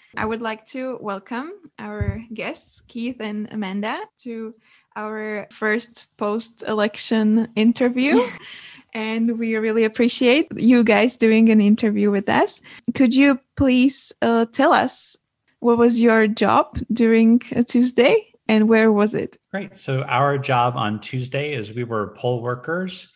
I would like to welcome our guests, Keith and Amanda, to our first post-election interview. And we really appreciate you guys doing an interview with us. Could you please tell us what was your job during Tuesday and where was it? Great. So our job on Tuesday is we were poll workers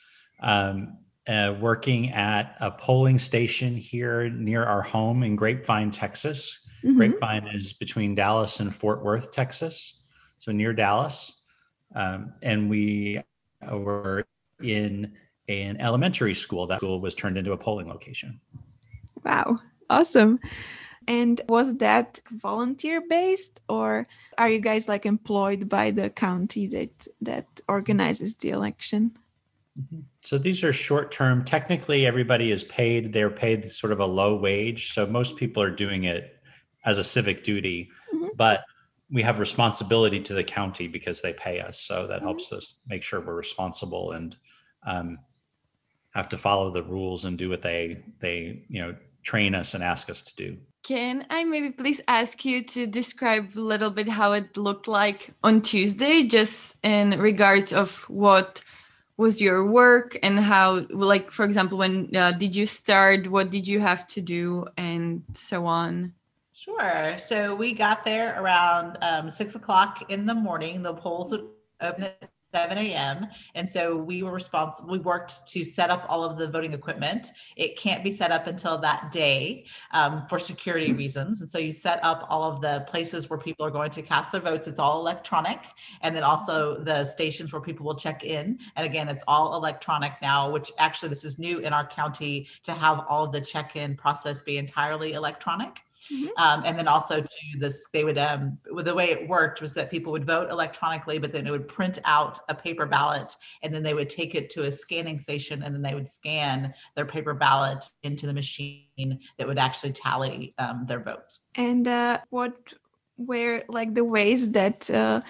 working at a polling station here near our home in Grapevine, Texas. Mm-hmm. Grapevine is between Dallas and Fort Worth, Texas, so near Dallas. And we were in an elementary school. That school was turned into a polling location. Wow, awesome. And was that volunteer based, or are you guys like employed by the county that organizes the election? So these are short term. Technically, everybody is paid. They're paid sort of a low wage. So most people are doing it as a civic duty, but we have responsibility to the county because they pay us. So that helps us make sure we're responsible and have to follow the rules and do what they train us and ask us to do. Can I maybe please ask you to describe a little bit how it looked like on Tuesday, just in regards of what was your work and how, like, for example, when did you start, what did you have to do, and so on? Sure. So we got there around 6 o'clock in the morning. The polls would open at 7 a.m. And so we were responsible. We worked to set up all of the voting equipment. It can't be set up until that day for security reasons. And so you set up all of the places where people are going to cast their votes. It's all electronic. And then also the stations where people will check in. And again, it's all electronic now, which actually this is new in our county to have all of the check-in process be entirely electronic. And then also to this, they would, the way it worked was that people would vote electronically, but then it would print out a paper ballot and then they would take it to a scanning station and then they would scan their paper ballot into the machine that would actually tally their votes. And what were like the ways that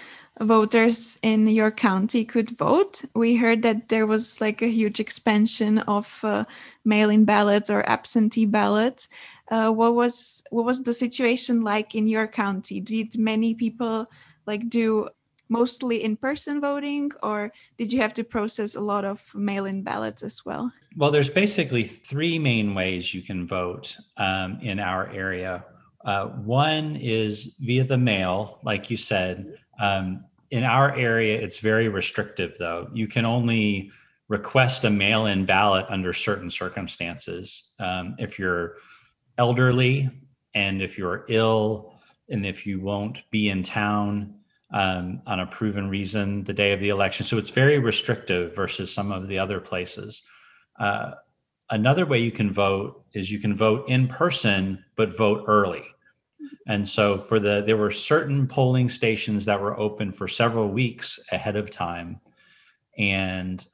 voters in your county could vote? We heard that there was like a huge expansion of mail-in ballots or absentee ballots. What was the situation like in your county? Did many people like do mostly in-person voting, or did you have to process a lot of mail-in ballots as well? Well, there's basically three main ways you can vote in our area. One is via the mail, like you said. In our area, it's very restrictive, though. You can only request a mail-in ballot under certain circumstances. If you're elderly and if you're ill and if you won't be in town on a proven reason the day of the election. So it's very restrictive versus some of the other places. Another way you can vote is you can vote in person, but vote early. And so there were certain polling stations that were open for several weeks ahead of time. And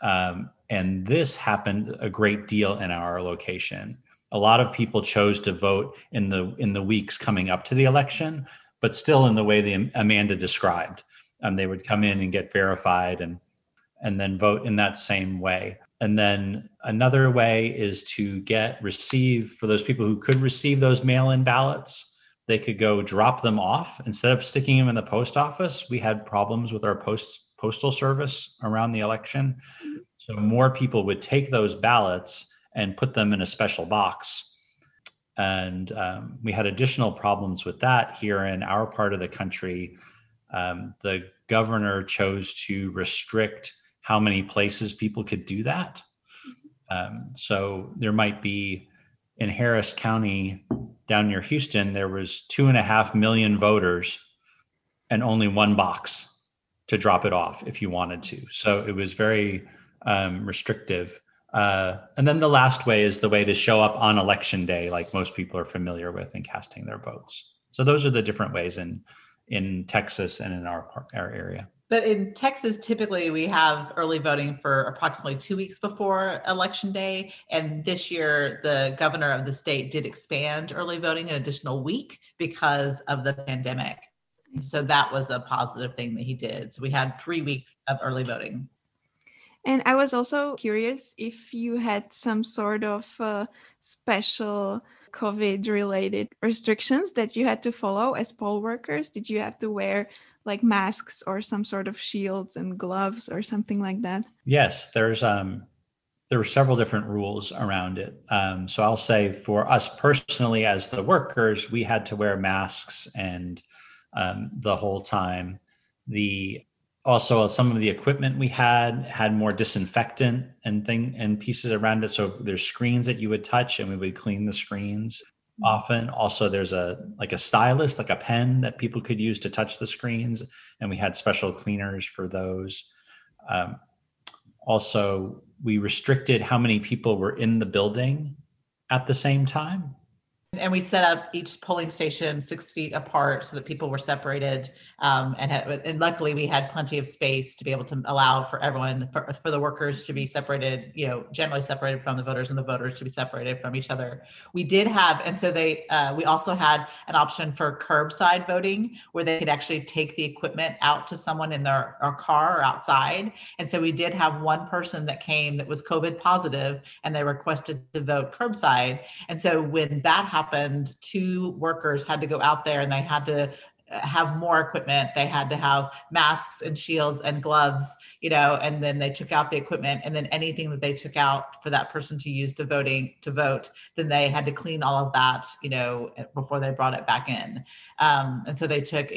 this happened a great deal in our location. A lot of people chose to vote in the weeks coming up to the election, but still in the way that Amanda described. They would come in and get verified and then vote in that same way. And then another way is to receive, for those people who could receive those mail-in ballots, they could go drop them off. Instead of sticking them in the post office, we had problems with our postal service around the election. So more people would take those ballots and put them in a special box. And we had additional problems with that here in our part of the country. The governor chose to restrict how many places people could do that. So there might be, in Harris County down near Houston, there was 2.5 million voters and only one box to drop it off if you wanted to. So it was very restrictive. And then the last way is the way to show up on election day, like most people are familiar with, in casting their votes. So those are the different ways in Texas and in our area. But in Texas, typically we have early voting for approximately 2 weeks before Election Day. And this year, the governor of the state did expand early voting an additional week because of the pandemic. So that was a positive thing that he did. So we had 3 weeks of early voting. And I was also curious if you had some sort of special COVID related restrictions that you had to follow as poll workers? Did you have to wear like masks or some sort of shields and gloves or something like that? Yes, there were several different rules around it. So I'll say for us personally, as the workers, we had to wear masks and the whole time. Also some of the equipment we had more disinfectant and pieces around it. So there's screens that you would touch, and we would clean the screens often. Also, there's a stylus, like a pen that people could use to touch the screens, and we had special cleaners for those. Also, we restricted how many people were in the building at the same time. And we set up each polling station 6 feet apart so that people were separated. And luckily we had plenty of space to be able to allow for everyone, for the workers to be separated, generally separated from the voters, and the voters to be separated from each other. We did have, and so we also had an option for curbside voting, where they could actually take the equipment out to someone in their car or outside. And so we did have one person that came that was COVID positive, and they requested to vote curbside. And so when that happened, 2 workers had to go out there, and they had to have more equipment. They had to have masks and shields and gloves, and then they took out the equipment, and then anything that they took out for that person to use to vote, then they had to clean all of that, before they brought it back in. And so they took,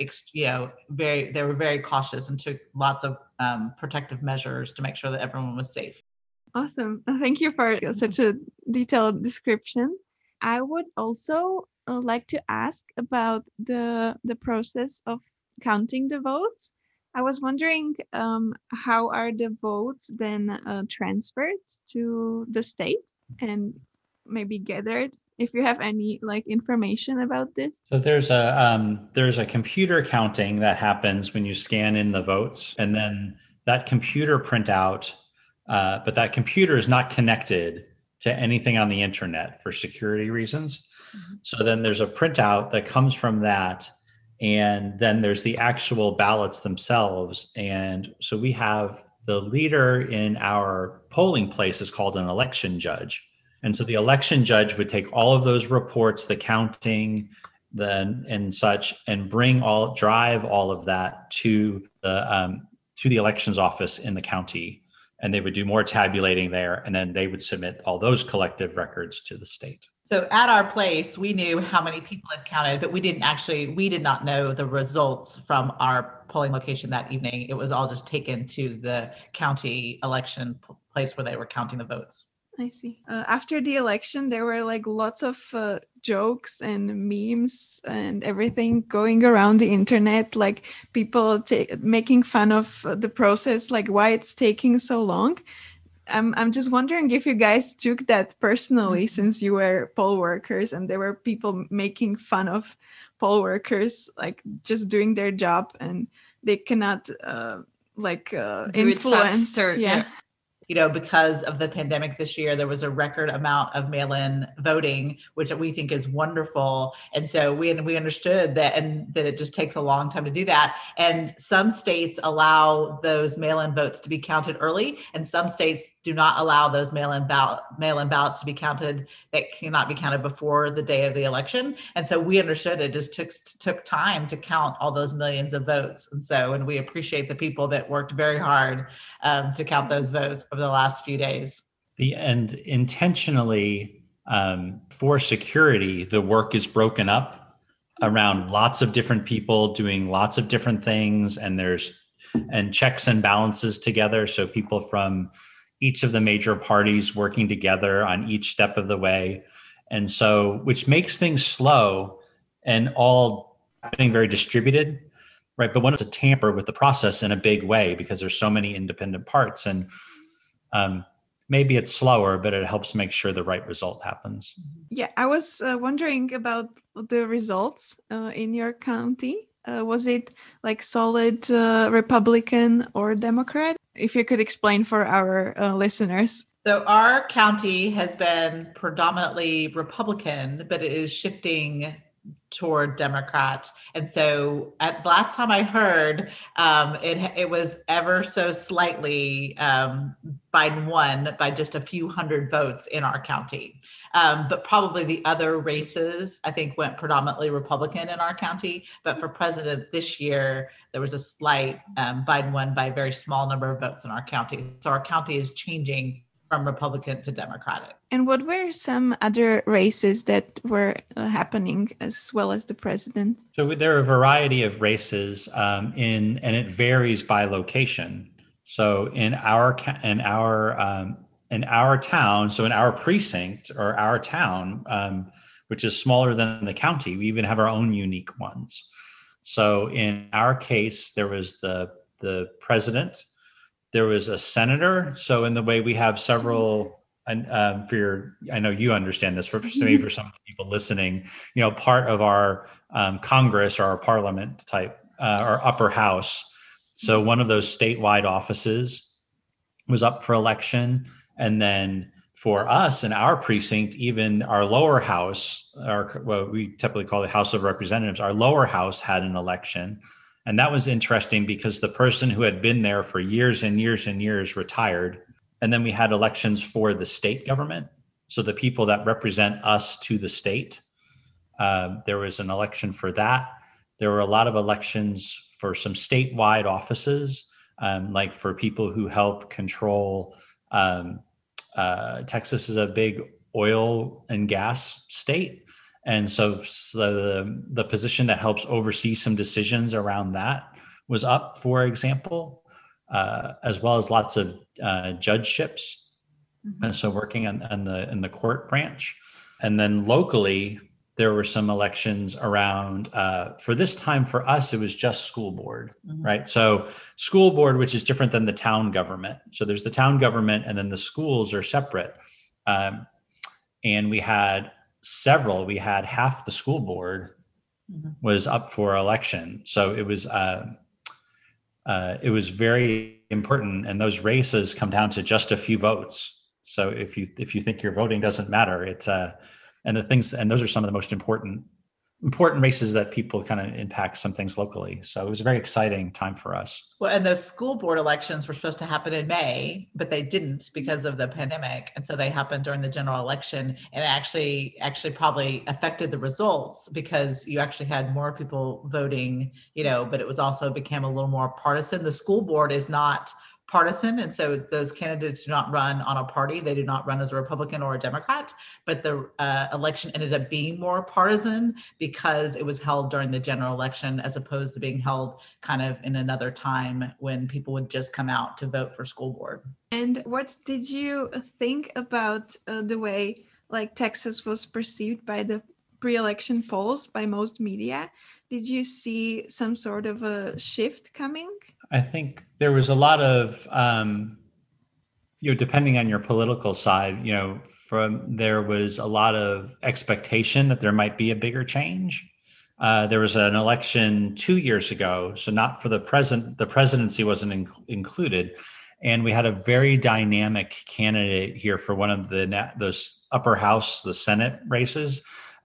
they were very cautious and took lots of protective measures to make sure that everyone was safe. Awesome. Thank you for such a detailed description. I would also like to ask about the process of counting the votes. I was wondering how are the votes then transferred to the state and maybe gathered? If you have any information about this. So there's a computer counting that happens when you scan in the votes, and then that computer printout, but that computer is not connected to anything on the internet for security reasons. Mm-hmm. So then there's a printout that comes from that, and then there's the actual ballots themselves. And so we have the leader in our polling place is called an election judge. And so the election judge would take all of those reports, the counting, and such, and drive all of that to the elections office in the county. And they would do more tabulating there, and then they would submit all those collective records to the state. So at our place, we knew how many people had counted, but we did not know the results from our polling location that evening. It was all just taken to the county election place where they were counting the votes. I see. After the election, there were lots of jokes and memes and everything going around the internet, like people making fun of the process, like why it's taking so long. I'm just wondering if you guys took that personally, since you were poll workers and there were people making fun of poll workers, like just doing their job, and they cannot influence. Yeah. Because of the pandemic this year, there was a record amount of mail-in voting, which we think is wonderful. And so we understood that, and that it just takes a long time to do that. And some states allow those mail-in votes to be counted early, and some states do not allow those mail-in ballots to be counted that cannot be counted before the day of the election. And so we understood it just took time to count all those millions of votes. And we appreciate the people that worked very hard to count those votes over the last few days. And intentionally, for security, the work is broken up around lots of different people doing lots of different things, and checks and balances together. So people from each of the major parties working together on each step of the way. And so, which makes things slow and all happening very distributed, right? But when it's a tamper with the process in a big way, because there's so many independent parts, and maybe it's slower, but it helps make sure the right result happens. Yeah, I was wondering about the results in your county. Was it solid Republican or Democrat? If you could explain for our listeners. So our county has been predominantly Republican, but it is shifting toward Democrat. And so at last time I heard, it was ever so slightly Biden won by just a few hundred votes in our county. But probably the other races, I think, went predominantly Republican in our county. But for president this year, there was a slight Biden won by a very small number of votes in our county. So our county is changing from Republican to Democratic. And what were some other races that were happening as well as the president? So there are a variety of races and it varies by location. So in our town, so in our precinct or our town, which is smaller than the county, we even have our own unique ones. So in our case, there was the president. There was a senator. So in the way we have several, and I know you understand this, but maybe for some people listening, part of our Congress or our parliament type, our upper house. So one of those statewide offices was up for election. And then for us in our precinct, even our lower house, what we typically call the House of Representatives, our lower house had an election. And that was interesting because the person who had been there for years and years and years retired. And then we had elections for the state government. So the people that represent us to the state, there was an election for that. There were a lot of elections for some statewide offices, like for people who help control. Texas is a big oil and gas state. And so the position that helps oversee some decisions around that was up, for example, as well as lots of judgeships. Mm-hmm. And so working in the court branch. And then locally, there were some elections around, for this time for us, it was just school board, mm-hmm. right? So school board, which is different than the town government. So there's the town government and then the schools are separate. And we had half the school board mm-hmm. was up for election. So it was very important. And those races come down to just a few votes. So if you think your voting doesn't matter, it's and those are some of the most important races that people kind of impact some things locally. So it was a very exciting time for us. Well, and the school board elections were supposed to happen in May, but they didn't because of the pandemic. And so they happened during the general election, and it actually probably affected the results because you actually had more people voting, but it was also became a little more partisan. The school board is not partisan. And so those candidates do not run on a party. They do not run as a Republican or a Democrat, but the election ended up being more partisan because it was held during the general election as opposed to being held kind of in another time when people would just come out to vote for school board. And what did you think about the way like Texas was perceived by the pre-election polls by most media? Did you see some sort of a shift coming? I think there was a lot of, depending on your political side, there was a lot of expectation that there might be a bigger change. There was an election 2 years ago, so not for the presidency wasn't included. And we had a very dynamic candidate here for one of those upper house, the Senate races.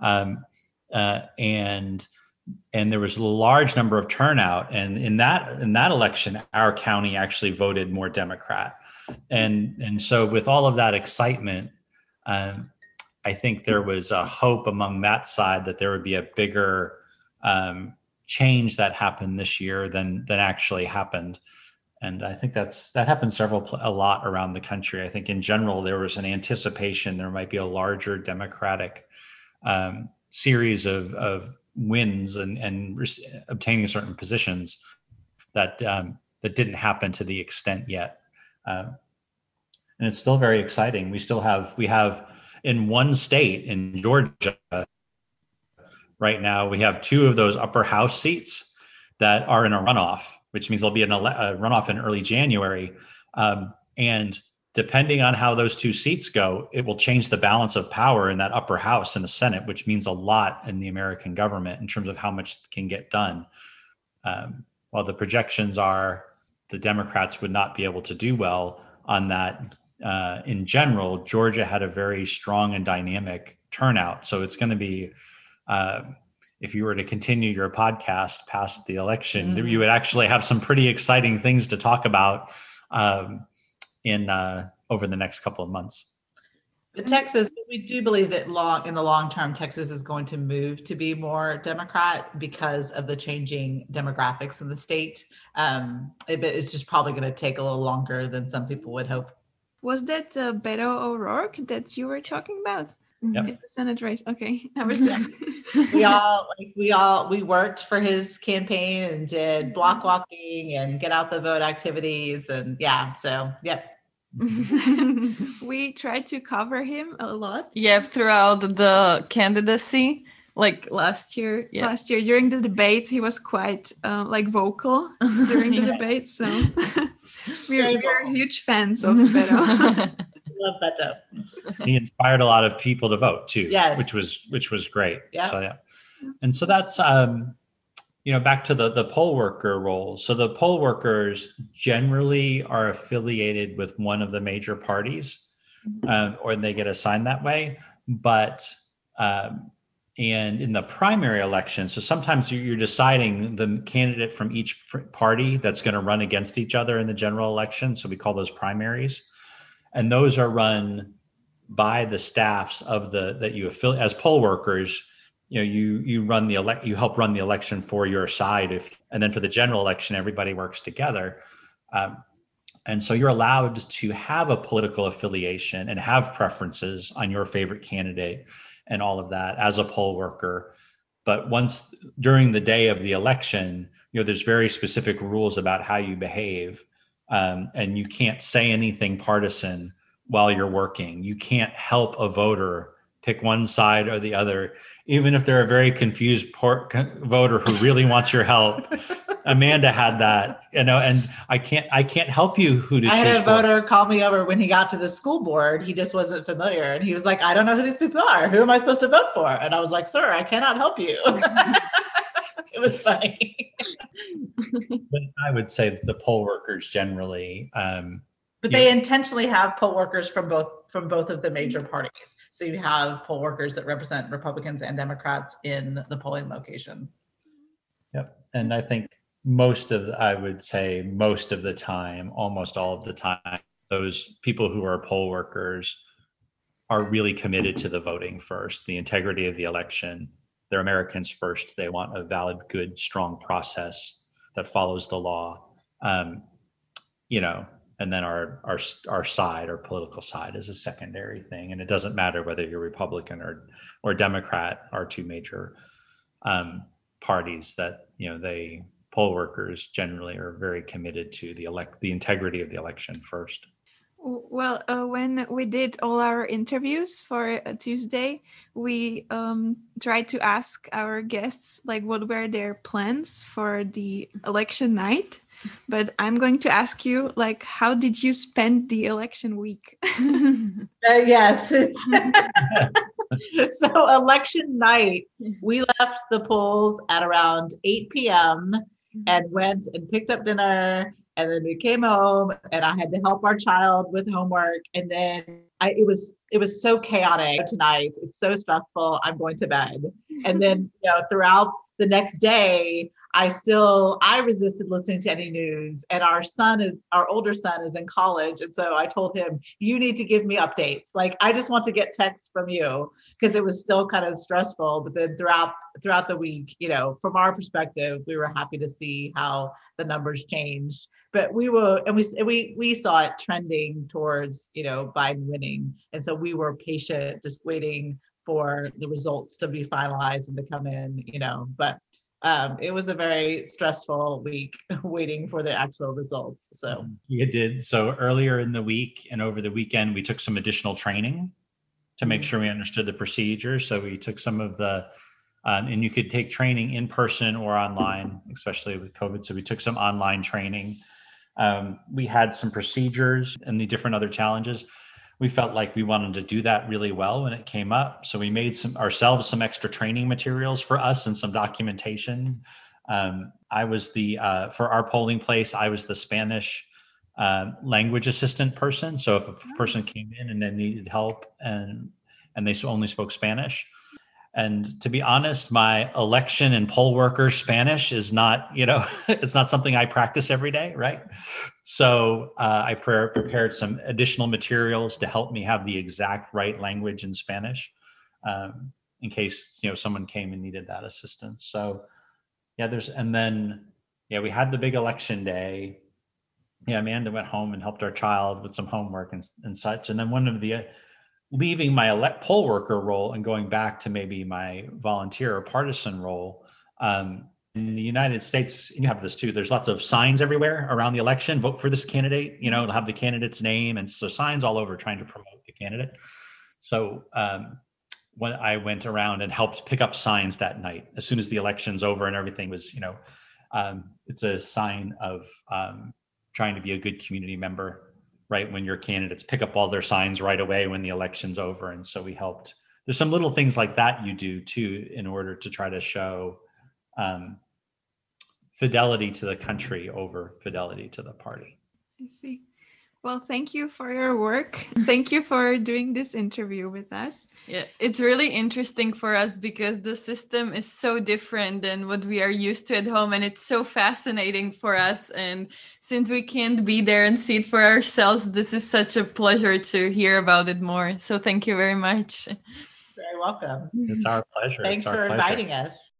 And there was a large number of turnout, and in that election, our county actually voted more Democrat, and so with all of that excitement, I think there was a hope among that side that there would be a bigger change that happened this year than actually happened, and I think that happened a lot around the country. I think in general there was an anticipation there might be a larger Democratic series of wins and obtaining certain positions that didn't happen to the extent yet, and it's still very exciting. We have in one state, in Georgia right now, we have 2 of those upper house seats that are in a runoff, which means there'll be a runoff in early January, and depending on how those 2 seats go, it will change the balance of power in that upper house in the Senate, which means a lot in the American government in terms of how much can get done. While the projections are the Democrats would not be able to do well on that, in general, Georgia had a very strong and dynamic turnout. So it's going to be, if you were to continue your podcast past the election, you would actually have some pretty exciting things to talk about in over the next couple of months. But Texas, we do believe that in the long term, Texas is going to move to be more Democrat because of the changing demographics in the state. It's just probably going to take a little longer than some people would hope. Was that Beto O'Rourke that you were talking about? Yep. In the Senate race. Okay, I was just. we worked for his campaign and did block walking and get out the vote activities, and yep. We tried to cover him a lot. Yeah, throughout the candidacy, like last year. Yeah. Last year during the debates, he was quite vocal during the debates. So we're huge fans of Beto. Love Beto. He inspired a lot of people to vote too. Yes. which was great. Yeah. So and so that's back to the poll worker role. So the poll workers generally are affiliated with one of the major parties, or they get assigned that way. But and in the primary election, so sometimes you're deciding the candidate from each party that's going to run against each other in the general election. So we call those primaries, and those are run by the staffs of that you affiliate as poll workers. You run you help run the election for your side, and then for the general election, everybody works together. And so you're allowed to have a political affiliation and have preferences on your favorite candidate and all of that as a poll worker. But once during the day of the election, there's very specific rules about how you behave. And you can't say anything partisan while you're working. You can't help a voter pick one side or the other, even if they're a very confused voter who really wants your help. Amanda had that, and I can't help you who to choose. I had a voter call me over when he got to the school board. He just wasn't familiar, and he was like, "I don't know who these people are. Who am I supposed to vote for?" And I was like, "Sir, I cannot help you." It was funny. But I would say that the poll workers generally, but they intentionally have poll workers from both of the major parties. So you have poll workers that represent Republicans and Democrats in the polling location. Yep, and I think most of the time, almost all of the time, those people who are poll workers are really committed to the voting first, the integrity of the election. They're Americans first. They want a valid, good, strong process that follows the law. And then our side, our political side, is a secondary thing. And it doesn't matter whether you're Republican or Democrat, our two major parties that, poll workers generally are very committed to the integrity of the election first. Well, when we did all our interviews for Tuesday, we tried to ask our guests what were their plans for the election night. But I'm going to ask you, how did you spend the election week? Yes. So election night, we left the polls at around 8 p.m. and went and picked up dinner. And then we came home and I had to help our child with homework. And then it was so chaotic tonight. It's so stressful. I'm going to bed. And then, throughout the next day, I resisted listening to any news, and our older son is in college. And so I told him, you need to give me updates. I just want to get texts from you, because it was still kind of stressful. But then throughout the week, from our perspective, we were happy to see how the numbers changed. But we saw it trending towards, Biden winning. And so we were patient, just waiting for the results to be finalized and to come in, but it was a very stressful week waiting for the actual results. So it did. So earlier in the week and over the weekend, we took some additional training to make sure we understood the procedure. So we took some of the, and you could take training in person or online, especially with COVID. So we took some online training. We had some procedures and the different other challenges. We felt like we wanted to do that really well when it came up. So we made some extra training materials for us and some documentation. I was for our polling place, I was the Spanish language assistant person. So if a person came in and then needed help and they only spoke Spanish. And to be honest, my election and poll worker Spanish is not, it's not something I practice every day, right? So I prepared some additional materials to help me have the exact right language in Spanish, in case someone came and needed that assistance. So yeah, we had the big election day. Yeah, Amanda went home and helped our child with some homework and such. And then one of the leaving my poll worker role and going back to maybe my volunteer or partisan role. In the United States, you have this too. There's lots of signs everywhere around the election. Vote for this candidate. It'll have the candidate's name, and so signs all over trying to promote the candidate. So when I went around and helped pick up signs that night, as soon as the election's over and everything was, it's a sign of trying to be a good community member. Right, when your candidates pick up all their signs right away when the election's over. And so we helped. There's some little things like that you do too, in order to try to show fidelity to the country over fidelity to the party. I see. Well, thank you for your work. Thank you for doing this interview with us. Yeah, it's really interesting for us because the system is so different than what we are used to at home. And it's so fascinating for us. And since we can't be there and see it for ourselves, this is such a pleasure to hear about it more. So thank you very much. Very welcome. It's our pleasure. Thanks for inviting us.